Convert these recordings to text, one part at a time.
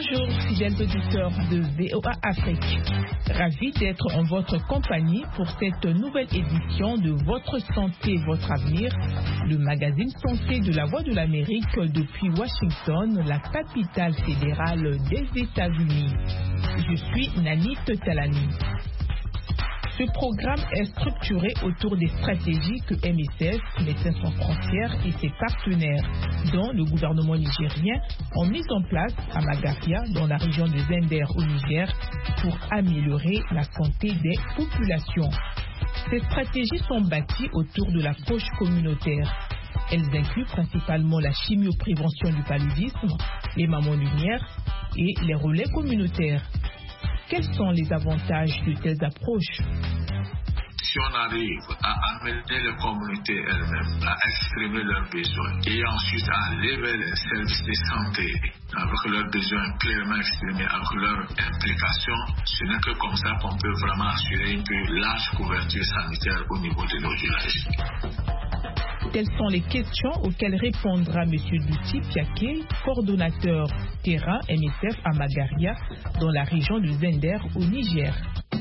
Bonjour, fidèles auditeurs de VOA Afrique. Ravi d'être en votre compagnie pour cette nouvelle édition de Votre Santé, Votre Avenir, le magazine santé de la Voix de l'Amérique depuis Washington, la capitale fédérale des États-Unis. Je suis Nanit Talani. Ce programme est structuré autour des stratégies que MSF, Médecins sans frontières et ses partenaires, dont le gouvernement nigérien, ont mis en place à Magaria, dans la région de Zender au Niger, pour améliorer la santé des populations. Ces stratégies sont bâties autour de l'approche communautaire. Elles incluent principalement la chimioprévention du paludisme, les mammo-lumières et les relais communautaires. Quels sont les avantages de telles approches? Si on arrive à amener les communautés elles-mêmes à exprimer leurs besoins et ensuite à lever les services de santé avec leurs besoins clairement exprimés, avec leur implication, ce n'est que comme ça qu'on peut vraiment assurer une plus large couverture sanitaire au niveau de nos villages. Telles sont les questions auxquelles répondra M. Douti Piaké, coordonnateur terrain MSF à Magaria, dans la région de Zender au Niger.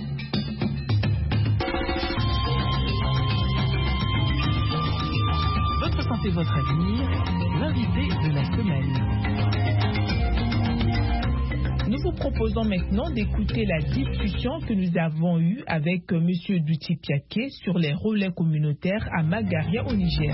Votre santé, votre avenir, l'invité de la semaine. Nous vous proposons maintenant d'écouter la discussion que nous avons eue avec M. Douti Piaké sur les relais communautaires à Magaria au Niger.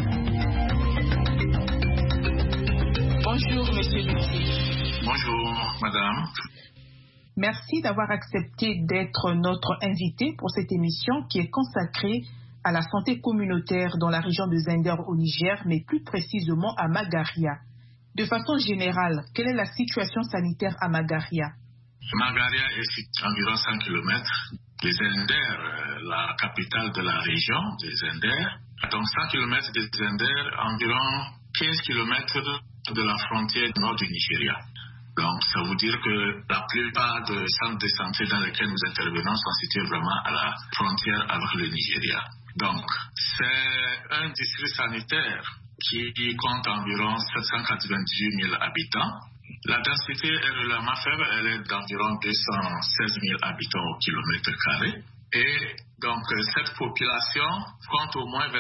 Bonjour M. Douti. Bonjour madame. Merci d'avoir accepté d'être notre invité pour cette émission qui est consacrée à la santé communautaire dans la région de Zender au Niger, mais plus précisément à Magaria. De façon générale, quelle est la situation sanitaire à Magaria? Magaria est située à environ 100 km de Zender, la capitale de la région de Zender. Donc 100 km de Zender, environ 15 km de la frontière nord du Nigeria. Donc ça veut dire que la plupart des centres de santé dans lesquels nous intervenons sont situés vraiment à la frontière avec le Nigeria. Donc c'est un district sanitaire qui compte environ 798 000 habitants. La densité est relativement faible, elle est d'environ 216 000 habitants au kilomètre carré. Et donc cette population compte au moins 23%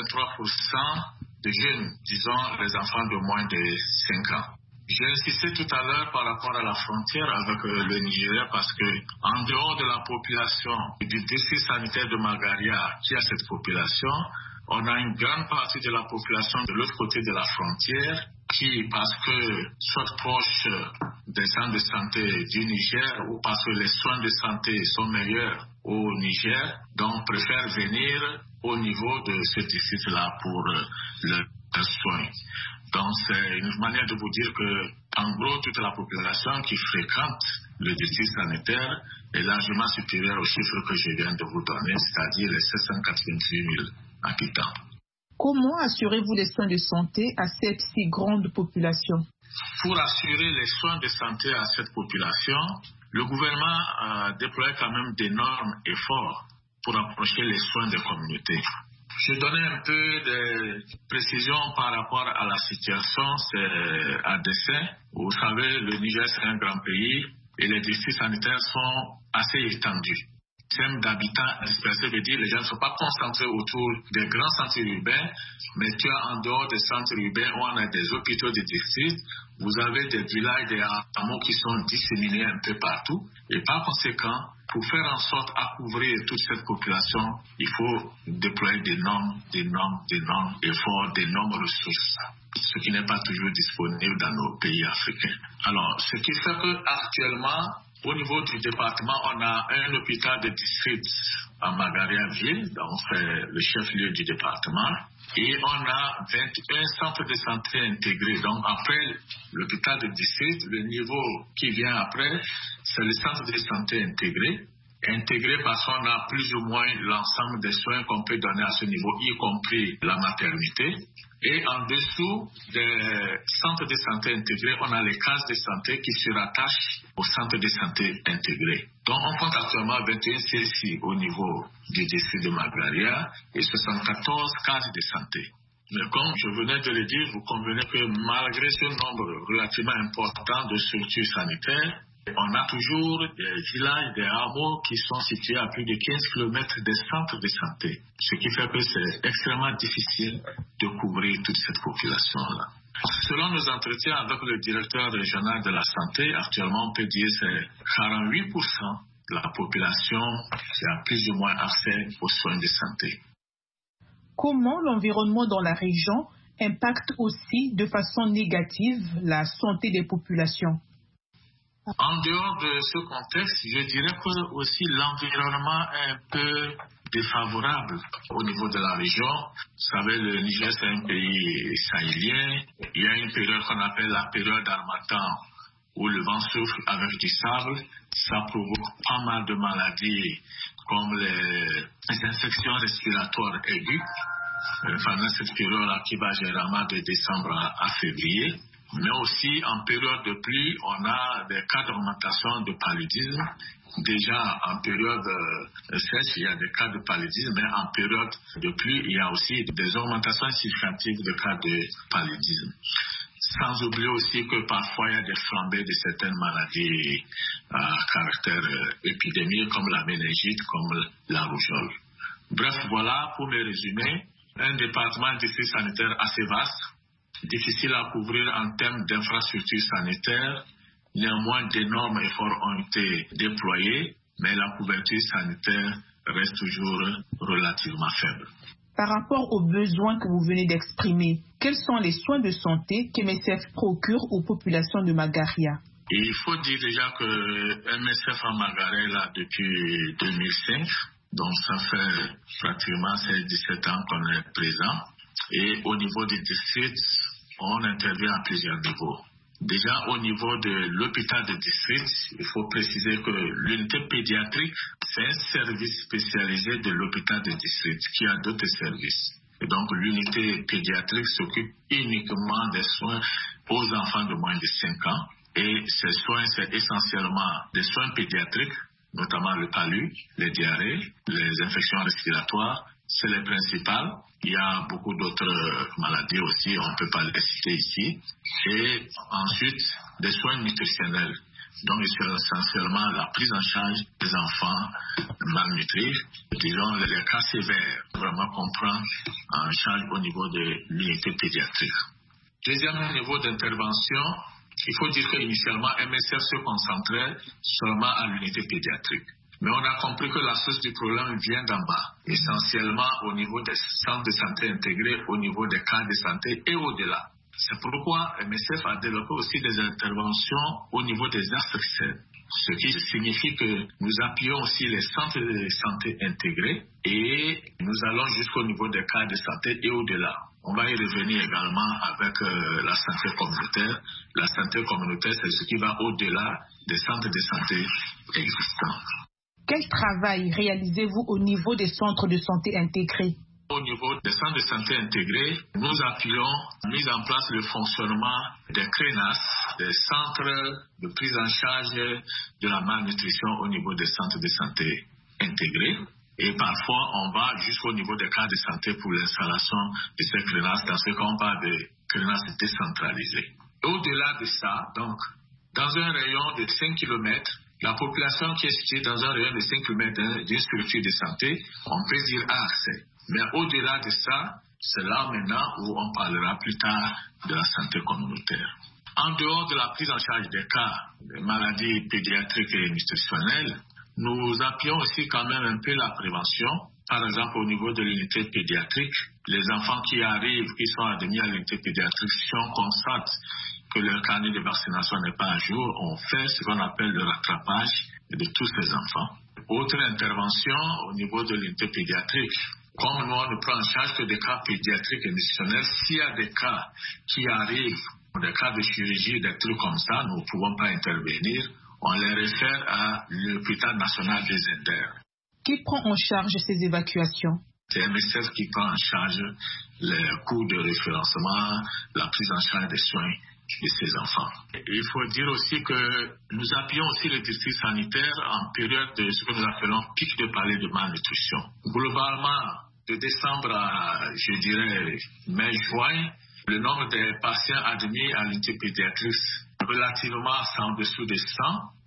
de jeunes, disons les enfants de moins de 5 ans. J'ai insisté tout à l'heure par rapport à la frontière avec le Nigeria parce que en dehors de la population du district sanitaire de Magaria qui a cette population, on a une grande partie de la population de l'autre côté de la frontière qui, parce que soit proche des centres de santé du Niger ou parce que les soins de santé sont meilleurs au Niger, donc préfèrent venir au niveau de ce district-là pour leurs soins. Donc c'est une manière de vous dire que, en gros, toute la population qui fréquente le district sanitaire est largement supérieure aux chiffres que je viens de vous donner, c'est-à-dire les 788 000 habitants. Comment assurez-vous les soins de santé à cette si grande population? Pour assurer les soins de santé à cette population, le gouvernement a déployé quand même d'énormes efforts pour approcher les soins des communautés. Je donnais un peu de précision par rapport à la situation, c'est à dessein. Vous savez, le Niger c'est un grand pays et les districts sanitaires sont assez étendus. Thème d'habitants dispersés veut dire que les gens ne sont pas concentrés autour des grands centres urbains, mais tu as en dehors des centres urbains où on a des hôpitaux de district, vous avez des villages, des hameaux qui sont disséminés un peu partout. Et par conséquent, pour faire en sorte à couvrir toute cette population, il faut déployer d'énormes efforts, d'énormes ressources, ce qui n'est pas toujours disponible dans nos pays africains. Alors, ce qui fait qu'actuellement, au niveau du département, on a un hôpital de district à Magaria-Ville, donc c'est le chef-lieu du département, et on a 21 centres de santé intégrés. Donc après l'hôpital de district, le niveau qui vient après, c'est le centre de santé intégré parce qu'on a plus ou moins l'ensemble des soins qu'on peut donner à ce niveau, y compris la maternité. Et en dessous des centres de santé intégrés, on a les cases de santé qui se rattachent aux centres de santé intégrés. Donc on compte actuellement 21 CSI au niveau du district de Magaria et 74 cases de santé. Mais comme je venais de le dire, vous convenez que malgré ce nombre relativement important de structures sanitaires, On a toujours des villages, des hameaux qui sont situés à plus de 15 km des centres de santé, ce qui fait que c'est extrêmement difficile de couvrir toute cette population-là. Selon nos entretiens avec le directeur régional de la santé, actuellement on peut dire que c'est 48% de la population qui a plus ou moins accès aux soins de santé. Comment l'environnement dans la région impacte aussi de façon négative la santé des populations? En dehors de ce contexte, je dirais que aussi l'environnement est un peu défavorable au niveau de la région. Vous savez, le Niger, c'est un pays sahélien. Il y a une période qu'on appelle la période d'harmattan, où le vent souffle avec du sable. Ça provoque pas mal de maladies, comme les infections respiratoires aiguës, pendant cette période qui va généralement de décembre à février. Mais aussi en période de pluie, on a des cas d'augmentation de paludisme. Déjà en période sèche, il y a des cas de paludisme, mais en période de pluie, il y a aussi des augmentations significatives de cas de paludisme. Sans oublier aussi que parfois il y a des flambées de certaines maladies à caractère épidémique, comme la méningite, comme la rougeole. Bref, voilà pour me résumer, un département de district sanitaire assez vaste, difficile à couvrir en termes d'infrastructures sanitaires. Néanmoins, d'énormes efforts ont été déployés, mais la couverture sanitaire reste toujours relativement faible. Par rapport aux besoins que vous venez d'exprimer, quels sont les soins de santé qu'MSF procure aux populations de Magaria? Et il faut dire déjà que MSF à Magaria là depuis 2005, donc ça fait pratiquement 17 ans qu'on est présent. Et au niveau des districts, on intervient à plusieurs niveaux. Déjà au niveau de l'hôpital de district, il faut préciser que l'unité pédiatrique, c'est un service spécialisé de l'hôpital de district qui a d'autres services. Et donc l'unité pédiatrique s'occupe uniquement des soins aux enfants de moins de 5 ans. Et ces soins, c'est essentiellement des soins pédiatriques, notamment le palu, les diarrhées, les infections respiratoires. C'est les principales. Il y a beaucoup d'autres maladies aussi, on ne peut pas les citer ici. Et ensuite, des soins nutritionnels. Donc, c'est essentiellement la prise en charge des enfants malnutris, disons les cas sévères, vraiment qu'on prend en charge au niveau de l'unité pédiatrique. Deuxième niveau d'intervention, il faut dire qu'initialement, MSF se concentrait seulement à l'unité pédiatrique. Mais on a compris que la source du problème vient d'en bas, essentiellement au niveau des centres de santé intégrés, au niveau des cas de santé et au-delà. C'est pourquoi MSF a développé aussi des interventions au niveau des ASRC, ce qui signifie que nous appuyons aussi les centres de santé intégrés et nous allons jusqu'au niveau des cas de santé et au-delà. On va y revenir également avec la santé communautaire. La santé communautaire, c'est ce qui va au-delà des centres de santé existants. Quel travail réalisez-vous au niveau des centres de santé intégrés? Au niveau des centres de santé intégrés, nous appuyons la mise en place le fonctionnement des CRENAS, des centres de prise en charge de la malnutrition au niveau des centres de santé intégrés. Et parfois, on va jusqu'au niveau des cas de santé pour l'installation de ces CRENAS, dans ce qu'on parle de CRENAS décentralisés. Au-delà de ça, donc, dans un rayon de 5 km, la population qui est située dans un rayon de 5 km d'une structure de santé, on peut dire a accès. Mais au-delà de ça, c'est là maintenant où on parlera plus tard de la santé communautaire. En dehors de la prise en charge des cas de maladies pédiatriques et nutritionnelles, nous appuyons aussi quand même un peu la prévention. Par exemple, au niveau de l'unité pédiatrique, les enfants qui arrivent, qui sont admis à l'unité pédiatrique, si on constate que leur carnet de vaccination n'est pas à jour, on fait ce qu'on appelle le rattrapage de tous ces enfants. Autre intervention au niveau de l'unité pédiatrique, comme nous on ne prend en charge que des cas pédiatriques et nutritionnels, s'il y a des cas qui arrivent, des cas de chirurgie, des trucs comme ça, nous ne pouvons pas intervenir, on les réfère à l'hôpital national des Inders. Qui prend en charge ces évacuations? C'est MSF qui prend en charge les coûts de référencement, la prise en charge des soins de ces enfants. Il faut dire aussi que nous appuyons aussi les districts sanitaires en période de ce que nous appelons pic de palais de malnutrition. Globalement, de décembre à, je dirais, mai-juin, le nombre des patients admis à l'unité pédiatrique relativement en dessous de 100,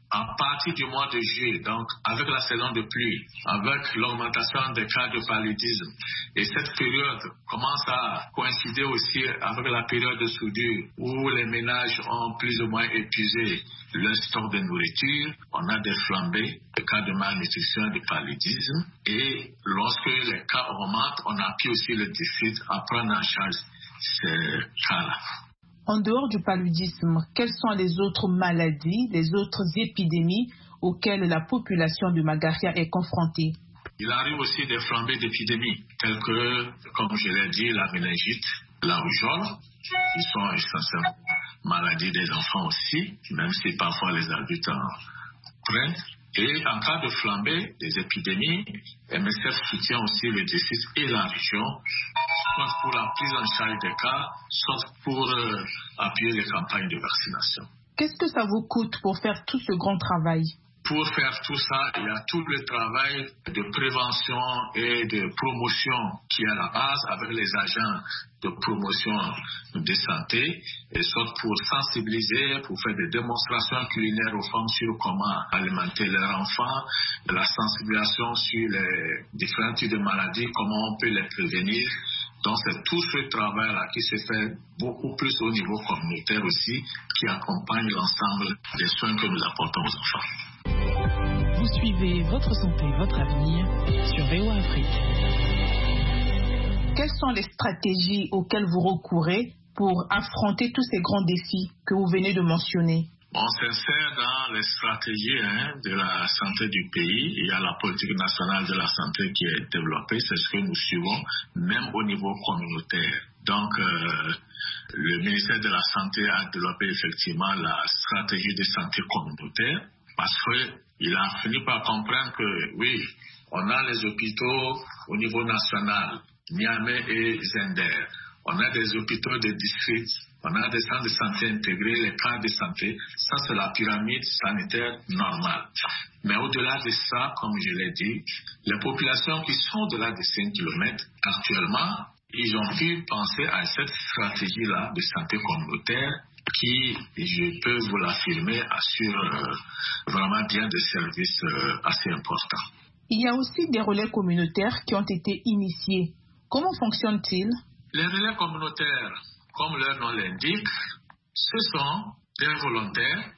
à partir du mois de juillet, donc avec la saison de pluie, avec l'augmentation des cas de paludisme, et cette période commence à coïncider aussi avec la période de soudure où les ménages ont plus ou moins épuisé leur stock de nourriture, on a des flambées, des cas de malnutrition et de paludisme, et lorsque les cas augmentent, on appuie aussi le district à prendre en charge ces cas-là. En dehors du paludisme, quelles sont les autres maladies, les autres épidémies auxquelles la population de Magaria est confrontée? Il arrive aussi des flambées d'épidémies, telles que, comme je l'ai dit, la méningite, la rougeole, qui sont essentiellement maladies des enfants aussi, même si parfois les adultes en prennent. Et en cas de flambée des épidémies, MSF soutient aussi le district et la région, soit pour la prise en charge des cas, soit pour appuyer les campagnes de vaccination. Qu'est-ce que ça vous coûte pour faire tout ce grand travail? Pour faire tout ça, il y a tout le travail de prévention et de promotion qui est à la base avec les agents de promotion de santé, et soit pour sensibiliser, pour faire des démonstrations culinaires aux femmes sur comment alimenter leurs enfants, de la sensibilisation sur les différents types de maladies, comment on peut les prévenir. Donc c'est tout ce travail-là qui se fait beaucoup plus au niveau communautaire aussi, qui accompagne l'ensemble des soins que nous apportons aux enfants. Vous suivez Votre Santé, Votre Avenir sur VOA Afrique. Quelles sont les stratégies auxquelles vous recourez pour affronter tous ces grands défis que vous venez de mentionner? On s'insère dans les stratégies de la santé du pays. Il y a la politique nationale de la santé qui est développée. C'est ce que nous suivons, même au niveau communautaire. Donc, le ministère de la Santé a développé effectivement la stratégie de santé communautaire parce qu'il a fini par comprendre que, oui, on a les hôpitaux au niveau national, Niamey et Zender. On a des hôpitaux de district, on a des centres de santé intégrés, les cas de santé. Ça, c'est la pyramide sanitaire normale. Mais au-delà de ça, comme je l'ai dit, les populations qui sont au-delà de 5 km, actuellement, ils ont pu penser à cette stratégie-là de santé communautaire qui, je peux vous l'affirmer, assure vraiment bien des services assez importants. Il y a aussi des relais communautaires qui ont été initiés. Comment fonctionnent-ils? Les relais communautaires, comme leur nom l'indique, ce sont des volontaires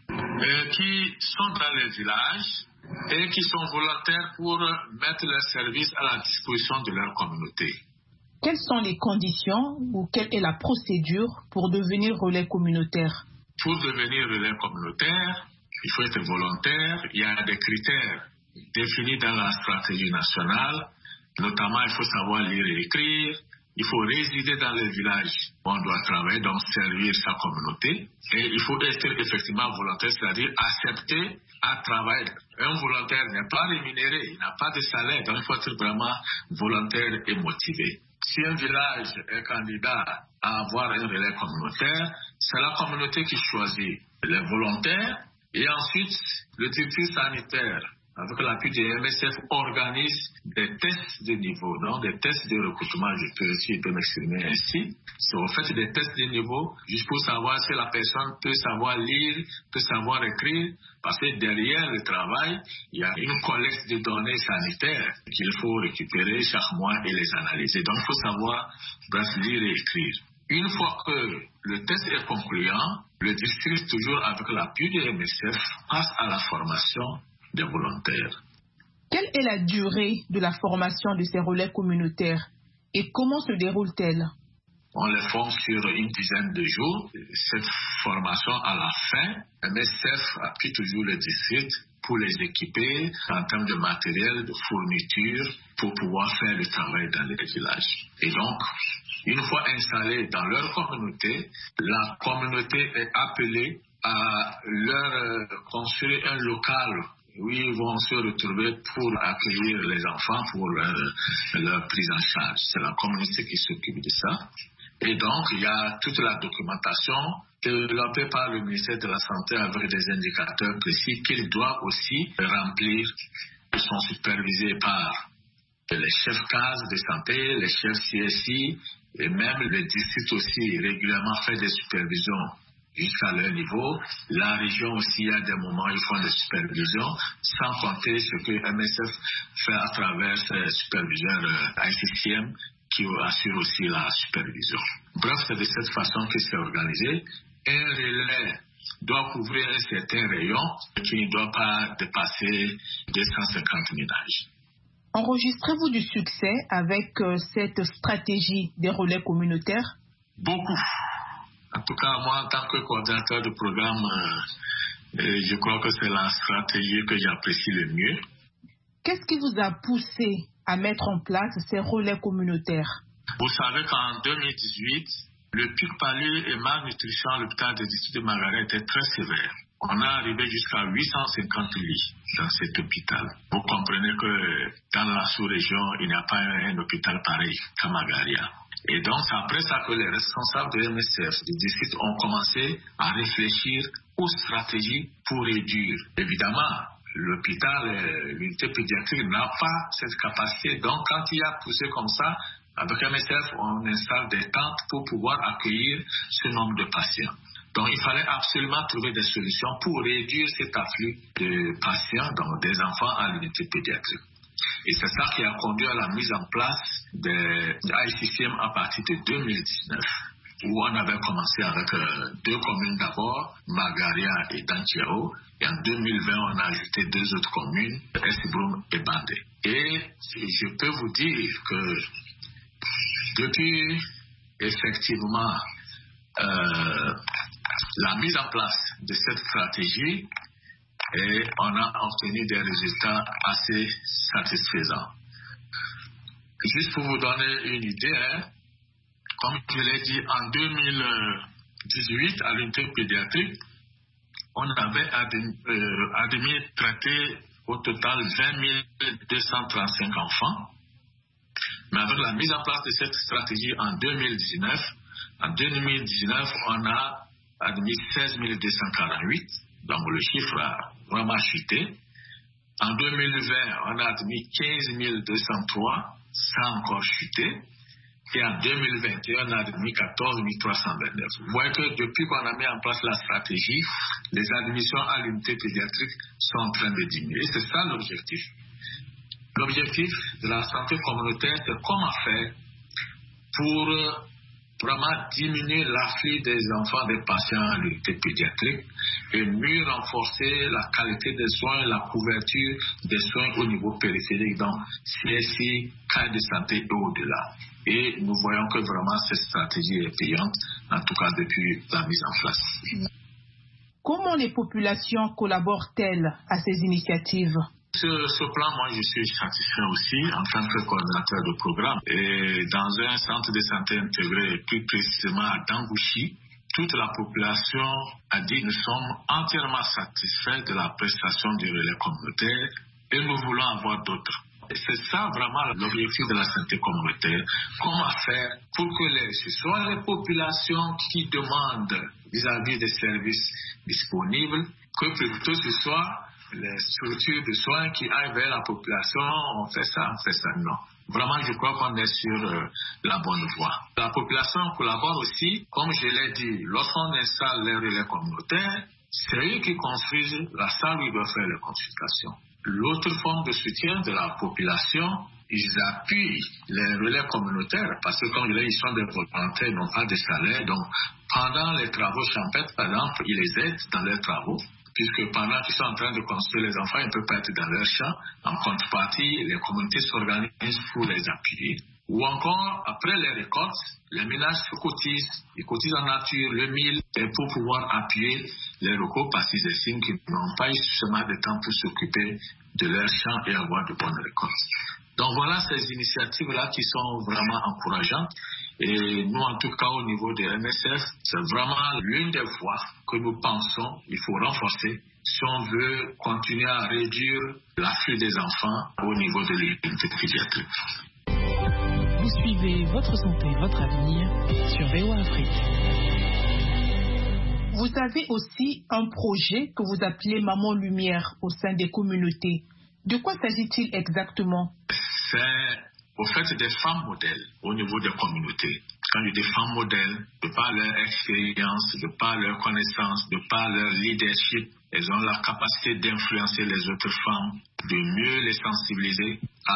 qui sont dans les villages et qui sont volontaires pour mettre leurs services à la disposition de leur communauté. Quelles sont les conditions ou quelle est la procédure pour devenir relais communautaire? Pour devenir relais communautaire, il faut être volontaire. Il y a des critères définis dans la stratégie nationale. Notamment, il faut savoir lire et écrire. Il faut résider dans le village où on doit travailler, donc servir sa communauté. Et il faut être effectivement volontaire, c'est-à-dire accepter à travailler. Un volontaire n'est pas rémunéré, il n'a pas de salaire, donc il faut être vraiment volontaire et motivé. Si un village est candidat à avoir un relais communautaire, c'est la communauté qui choisit les volontaires et ensuite le directeur sanitaire, avec l'appui de MSF, organise des tests de niveau, donc des tests de recrutement, si je peux m'exprimer ainsi. C'est au fait des tests de niveau, juste pour savoir si la personne peut savoir lire, peut savoir écrire, parce que derrière le travail, il y a une collecte de données sanitaires qu'il faut récupérer chaque mois et les analyser. Donc il faut savoir, lire et écrire. Une fois que le test est concluant, le district, toujours avec l'appui de MSF, passe à la formation des volontaires. Quelle est la durée de la formation de ces relais communautaires et comment se déroule-t-elle? On les forme sur une dizaine de jours. Cette formation, à la fin, MSF appuie toujours le district pour les équiper en termes de matériel, de fourniture, pour pouvoir faire le travail dans les villages. Et donc, une fois installés dans leur communauté, la communauté est appelée à leur construire un local où ils vont se retrouver pour accueillir les enfants, pour leur prise en charge. C'est la communauté qui s'occupe de ça. Et donc, il y a toute la documentation développée par le ministère de la Santé avec des indicateurs précis qu'ils doivent aussi remplir. Ils sont supervisés par les chefs cases de santé, les chefs CSI, et même le district aussi régulièrement fait des supervisions jusqu'à leur niveau. La région aussi, il y a des moments où ils font des supervisions, sans compter ce que MSF fait à travers ses superviseurs ICCM qui assurent aussi la supervision. Bref, c'est de cette façon que c'est organisé. Un relais doit couvrir un certain rayon qui ne doit pas dépasser 250 ménages. Enregistrez-vous du succès avec cette stratégie des relais communautaires? Beaucoup. En tout cas, moi, en tant que coordinateur de programme, je crois que c'est la stratégie que j'apprécie le mieux. Qu'est-ce qui vous a poussé à mettre en place ces relais communautaires? Vous savez qu'en 2018, le pic palud et malnutrition à l'hôpital de district de Magaria était très sévère. On est arrivé jusqu'à 850 lits dans cet hôpital. Vous comprenez que dans la sous-région, il n'y a pas un hôpital pareil qu'à Magaria. Et donc, c'est après ça que les responsables de MSF du district ont commencé à réfléchir aux stratégies pour réduire. Évidemment, l'hôpital, l'unité pédiatrique n'a pas cette capacité. Donc, quand il y a poussé comme ça, avec MSF, on installe des tentes pour pouvoir accueillir ce nombre de patients. Donc, il fallait absolument trouver des solutions pour réduire cet afflux de patients, donc des enfants à l'unité pédiatrique. Et c'est ça qui a conduit à la mise en place des ICCM à partir de 2019, où on avait commencé avec 2 communes d'abord, Magaria et Dantiao. Et en 2020, on a ajouté 2 autres communes, Esbroum et Bandé. Et je peux vous dire que depuis effectivement la mise en place de cette stratégie, et on a obtenu des résultats assez satisfaisants. Juste pour vous donner une idée, comme je l'ai dit, en 2018, à l'unité pédiatrique, on avait admis traité au total 20 235 enfants. Mais avec la mise en place de cette stratégie en 2019, on a admis 16 248. Donc le chiffre a vraiment chuté. En 2020, on a admis 15 203, ça a encore chuté. Et en 2021, on a admis 14 329. Vous voyez que depuis qu'on a mis en place la stratégie, les admissions à l'unité pédiatrique sont en train de diminuer. C'est ça l'objectif. L'objectif de la santé communautaire, c'est comment faire pour vraiment diminuer l'afflux des enfants, des patients à l'unité pédiatrique et mieux renforcer la qualité des soins, la couverture des soins au niveau périphérique, donc CSI, cas de santé et au-delà. Et nous voyons que vraiment cette stratégie est payante, en tout cas depuis la mise en place. Comment les populations collaborent-elles à ces initiatives? Sur ce plan, moi, je suis satisfait aussi en tant que coordinateur de programme. Et dans un centre de santé intégré, plus précisément à Dangouchi, toute la population a dit nous sommes entièrement satisfaits de la prestation du relais communautaire et nous voulons avoir d'autres. C'est ça vraiment l'objectif de la santé communautaire. Comment faire pour que ce soit les populations qui demandent vis-à-vis des services disponibles, que plutôt ce soit les structures de soins qui aillent vers la population, on fait ça, non. Vraiment, je crois qu'on est sur la bonne voie. La population collabore aussi, comme je l'ai dit, lorsqu'on installe les relais communautaires, c'est eux qui construisent la salle où ils doivent faire les consultations. L'autre forme de soutien de la population, ils appuient les relais communautaires parce que, comme je l'ai dit, ils sont des volontaires, ils n'ont pas de salaire. Donc, pendant les travaux champêtres, par exemple, ils les aident dans leurs travaux. Puisque pendant qu'ils sont en train de construire les enfants, ils ne peuvent pas être dans leur champ. En contrepartie, les communautés s'organisent pour les appuyer. Ou encore, après les récoltes, les ménages se cotisent. Ils cotisent en nature le mil et pour pouvoir appuyer les locaux parce qu'ils estiment qu'ils n'ont pas eu suffisamment de temps pour s'occuper de leur champ et avoir de bonnes récoltes. Donc voilà ces initiatives-là qui sont vraiment encourageantes. Et nous, en tout cas, au niveau de MSF, c'est vraiment l'une des voies que nous pensons qu'il faut renforcer si on veut continuer à réduire l'afflux des enfants au niveau de l'unité pédiatrique. Vous suivez Votre Santé, Votre Avenir sur VOA Afrique. Vous avez aussi un projet que vous appelez Maman Lumière au sein des communautés. De quoi s'agit-il exactement? C'est au fait des femmes modèles au niveau des communautés. quand je dis femmes modèles, de par leur expérience, de par leur connaissance, de par leur leadership, elles ont la capacité d'influencer les autres femmes, de mieux les sensibiliser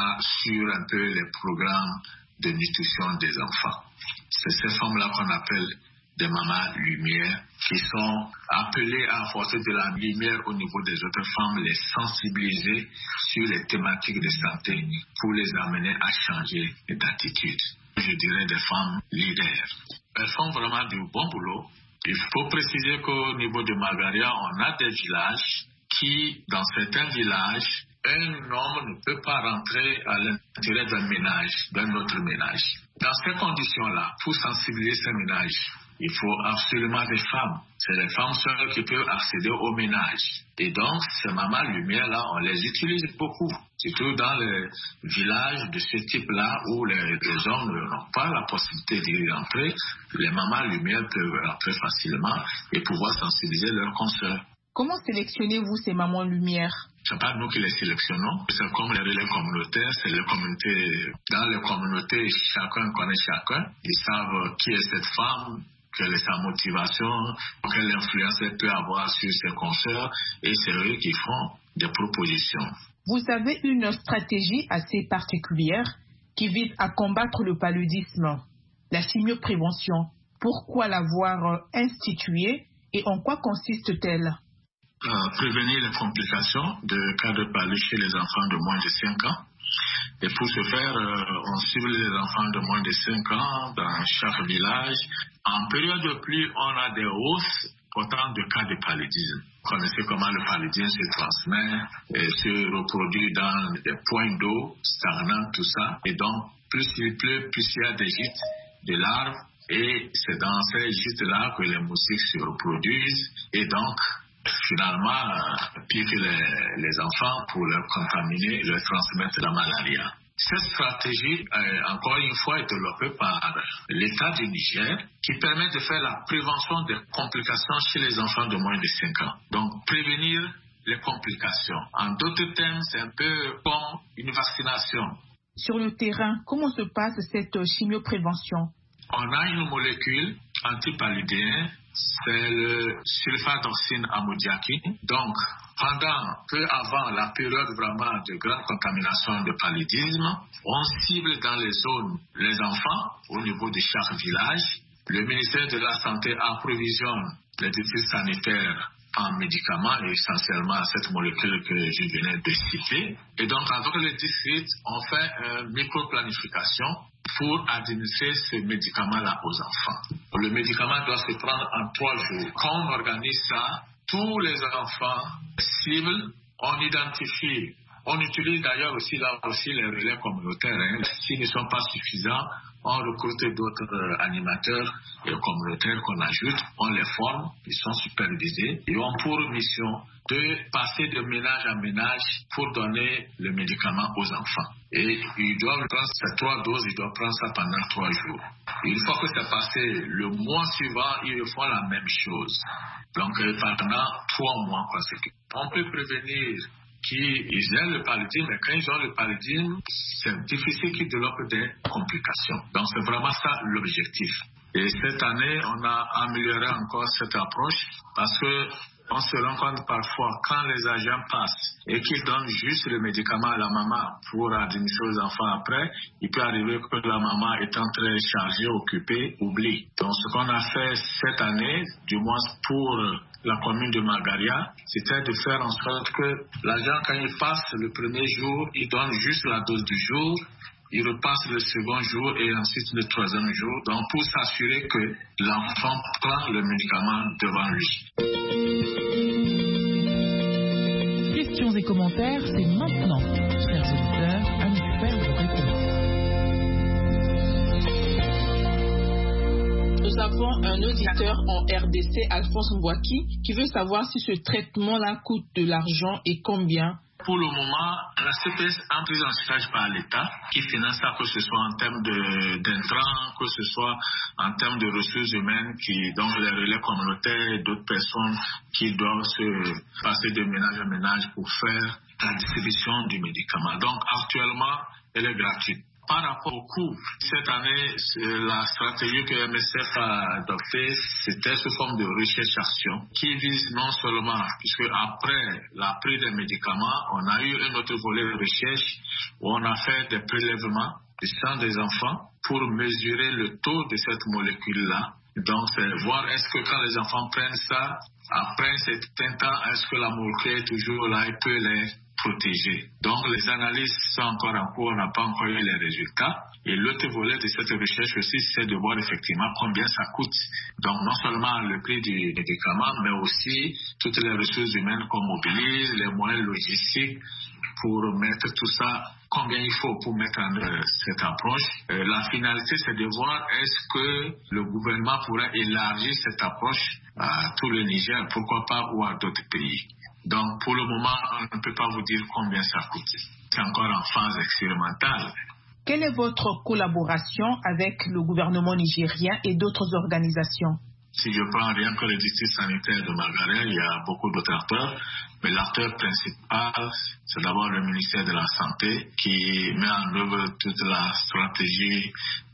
sur un peu les programmes de nutrition des enfants. C'est ces femmes-là qu'on appelle des mamans lumière, qui sont appelées à apporter de la lumière au niveau des autres femmes, les sensibiliser sur les thématiques de santé pour les amener à changer d'attitude. Je dirais des femmes leaders. Elles font vraiment du bon boulot. Il faut préciser qu'au niveau de Magaria, on a des villages qui, dans certains villages, un homme ne peut pas rentrer à l'intérieur d'un autre ménage. Dans ces conditions-là, pour sensibiliser ces ménages, il faut absolument des femmes. C'est les femmes seules qui peuvent accéder au ménage. Et donc, ces mamans lumière-là, on les utilise beaucoup. Surtout dans les villages de ce type-là où les hommes n'ont pas la possibilité d'y rentrer, les mamans lumière peuvent rentrer facilement et pouvoir sensibiliser leurs consoeurs. Comment sélectionnez-vous ces mamans lumière? Ce n'est pas nous qui les sélectionnons, c'est comme les relais communautaires, c'est les communautés. Dans les communautés, chacun connaît chacun. Ils savent qui est cette femme, quelle est sa motivation, quelle influence elle peut avoir sur ses consoeurs, et c'est eux qui font des propositions. Vous avez une stratégie assez particulière qui vise à combattre le paludisme, la chimioprévention. Pourquoi l'avoir instituée et en quoi consiste-t-elle? Prévenir les complications de cas de palu chez les enfants de moins de 5 ans. Et pour ce faire, on cible les enfants de moins de 5 ans dans chaque village. En période de pluie, on a des hausses importantes de cas de paludisme. Vous connaissez comment le paludisme se transmet et se reproduit dans des points d'eau stagnants, tout ça. Et donc, plus il pleut, plus il y a des gîtes de larves. Et c'est dans ces gîtes-là que les moustiques se reproduisent. Et donc, finalement, piquent les enfants pour leur contaminer et leur transmettre la malaria. Cette stratégie, encore une fois, est développée par l'État du Niger qui permet de faire la prévention des complications chez les enfants de moins de 5 ans. Donc, prévenir les complications. En d'autres termes, c'est un peu comme une vaccination. Sur le terrain, comment se passe cette chimioprévention? On a une molécule antipaludéenne, c'est le sulfadoxine ammoniaquine. Donc, peu avant la période vraiment de grande contamination de paludisme, on cible dans les zones les enfants au niveau de chaque village. Le ministère de la Santé approvisionne les districts sanitaires en médicaments, et essentiellement cette molécule que je venais de citer. Et donc, avec les districts, on fait une micro-planification pour administrer ce médicament-là aux enfants. Le médicament doit se prendre en 3 jours. Quand on organise ça, tous les enfants cibles, on identifie. On utilise d'ailleurs aussi les relais communautaires. S'ils ne sont pas suffisants, on recrute d'autres animateurs communautaires qu'on ajoute, on les forme, ils sont supervisés. Ils ont pour mission de passer de ménage en ménage pour donner le médicament aux enfants. Et ils doivent prendre ces 3 doses, ils doivent prendre ça pendant 3 jours. Une fois que c'est passé, le mois suivant, ils font la même chose. Donc pendant 3 mois consécutifs. On peut prévenir qu'ils aient le paludisme, mais quand ils ont le paludisme, c'est difficile qu'ils développent des complications. Donc c'est vraiment ça l'objectif. Et cette année, on a amélioré encore cette approche parce que on se rend compte parfois quand les agents passent et qu'ils donnent juste le médicament à la maman pour administrer aux enfants après, il peut arriver que la maman étant très chargée, occupée, oublie. Donc ce qu'on a fait cette année, du moins pour la commune de Magaria, c'était de faire en sorte que l'agent, quand il passe le premier jour, il donne juste la dose du jour, il repasse le second jour et ensuite le 3e jour, donc pour s'assurer que l'enfant prend le médicament devant lui. Questions et commentaires, c'est maintenant, chers auditeurs, à nous faire vos réponses. Nous avons un auditeur en RDC, Alphonse Mbouaki, qui veut savoir si ce traitement-là coûte de l'argent et combien. Pour le moment, la CPS est prise en charge par l'État qui finance ça, que ce soit en termes d'intrants, que ce soit en termes de ressources humaines, donc les relais communautaires et d'autres personnes qui doivent se passer de ménage en ménage pour faire la distribution du médicament. Donc actuellement, elle est gratuite. Par rapport au coût, cette année, la stratégie que MSF a adoptée, c'était sous forme de recherche-action qui vise non seulement, puisque après la prise des médicaments, on a eu un autre volet de recherche où on a fait des prélèvements du sang des enfants pour mesurer le taux de cette molécule-là. Donc, c'est voir est-ce que quand les enfants prennent ça, après un certain temps, est-ce que la molécule est toujours là et peut les protéger. Donc, les analyses sont encore en cours, on n'a pas encore eu les résultats. Et l'autre volet de cette recherche aussi, c'est de voir effectivement combien ça coûte. Donc, non seulement le prix du médicament, mais aussi toutes les ressources humaines qu'on mobilise, les moyens logistiques pour mettre tout ça, combien il faut pour mettre en œuvre cette approche. La finalité, c'est de voir est-ce que le gouvernement pourra élargir cette approche à tout le Niger, pourquoi pas, ou à d'autres pays. Donc, pour le moment, on ne peut pas vous dire combien ça coûte. C'est encore en phase expérimentale. Quelle est votre collaboration avec le gouvernement nigérien et d'autres organisations? Si je prends rien que le district sanitaire de Magaria, il y a beaucoup d'autres acteurs, mais l'acteur principal, c'est d'abord le ministère de la Santé qui met en œuvre toute la stratégie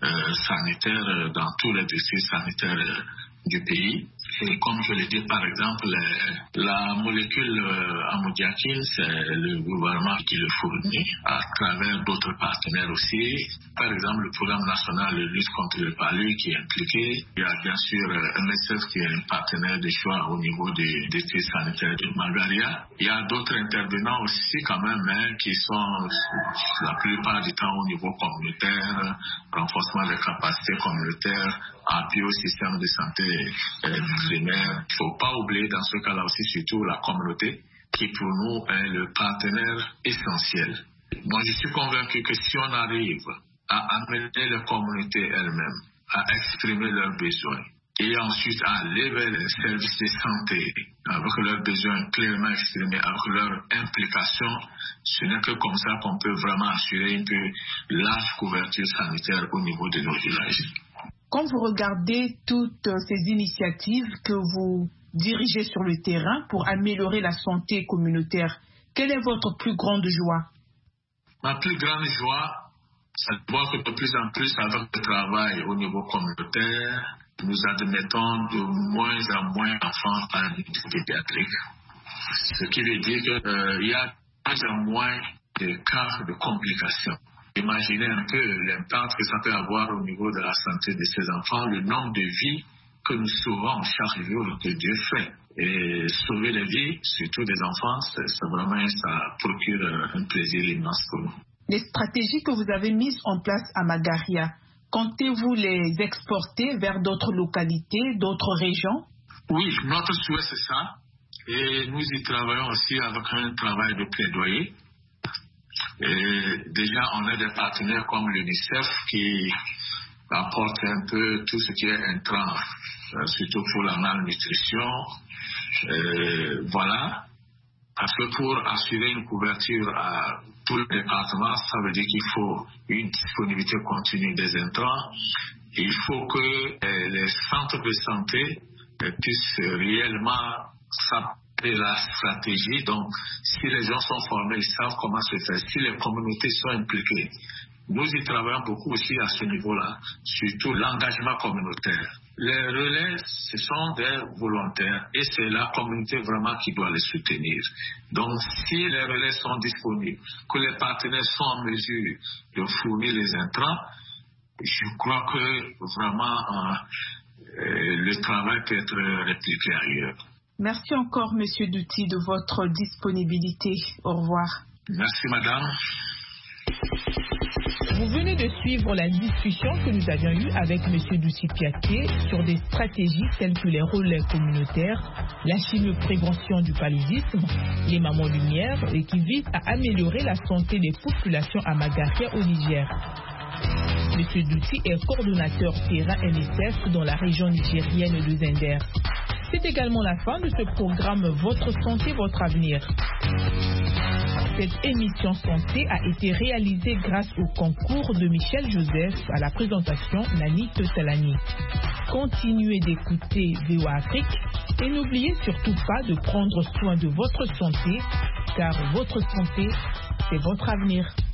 sanitaire dans tous les districts sanitaires du pays. Et comme je l'ai dit, par exemple, la molécule amodiaquine, c'est le gouvernement qui le fournit à travers d'autres partenaires aussi. Par exemple, le programme national de lutte contre le palu qui est impliqué. Il y a bien sûr MSF qui est un partenaire de choix au niveau des districts sanitaires de Magaria. Il y a d'autres intervenants aussi quand même qui sont la plupart du temps au niveau communautaire, renforcement des capacités communautaires, appui au système de santé primaire. Il ne faut pas oublier dans ce cas-là aussi surtout la communauté qui pour nous est le partenaire essentiel. Moi je suis convaincu que si on arrive à amener les communautés elles-mêmes à exprimer leurs besoins et ensuite à lever les services de santé avec leurs besoins clairement exprimés, avec leur implication, ce n'est que comme ça qu'on peut vraiment assurer une plus large couverture sanitaire au niveau de nos villages. Quand vous regardez toutes ces initiatives que vous dirigez sur le terrain pour améliorer la santé communautaire, quelle est votre plus grande joie? Ma plus grande joie, c'est de voir que de plus en plus avec le travail au niveau communautaire, nous admettons de moins en moins d'enfants à l'unité pédiatrique. Ce qui veut dire qu'il y a de moins en moins de cas de complications. Imaginez un peu l'impact que ça peut avoir au niveau de la santé de ces enfants, le nombre de vies que nous sauvons chaque jour que Dieu fait. Et sauver les vies, surtout des enfants, c'est vraiment, ça procure un plaisir immense pour nous. Les stratégies que vous avez mises en place à Magaria, comptez-vous les exporter vers d'autres localités, d'autres régions? Oui, notre souhait c'est ça. Et nous y travaillons aussi avec un travail de plaidoyer. Et déjà, on a des partenaires comme l'UNICEF qui apportent un peu tout ce qui est intrant, surtout pour la malnutrition. Voilà. Parce que pour assurer une couverture à tout le département, ça veut dire qu'il faut une disponibilité continue des intrants. Il faut que les centres de santé puissent réellement s'appuyer la stratégie. Donc, si les gens sont formés, ils savent comment se faire. Si les communautés sont impliquées, nous y travaillons beaucoup aussi à ce niveau-là, surtout l'engagement communautaire. Les relais, ce sont des volontaires et c'est la communauté vraiment qui doit les soutenir. Donc, si les relais sont disponibles, que les partenaires sont en mesure de fournir les intrants, je crois que vraiment le travail peut être répliqué ailleurs. Merci encore, Monsieur Douti, de votre disponibilité. Au revoir. Merci, madame. Vous venez de suivre la discussion que nous avions eue avec M. Douci-Piaté sur des stratégies telles que les relais communautaires, la chimioprévention du paludisme, les mamans lumière et qui visent à améliorer la santé des populations à Magaria au Niger. M. Douti est coordonnateur terrain MSF dans la région nigérienne de Zender. C'est également la fin de ce programme Votre santé, votre avenir. Cette émission santé a été réalisée grâce au concours de Michel Joseph à la présentation Nani Tessalani. Continuez d'écouter VOA Afrique et n'oubliez surtout pas de prendre soin de votre santé car votre santé, c'est votre avenir.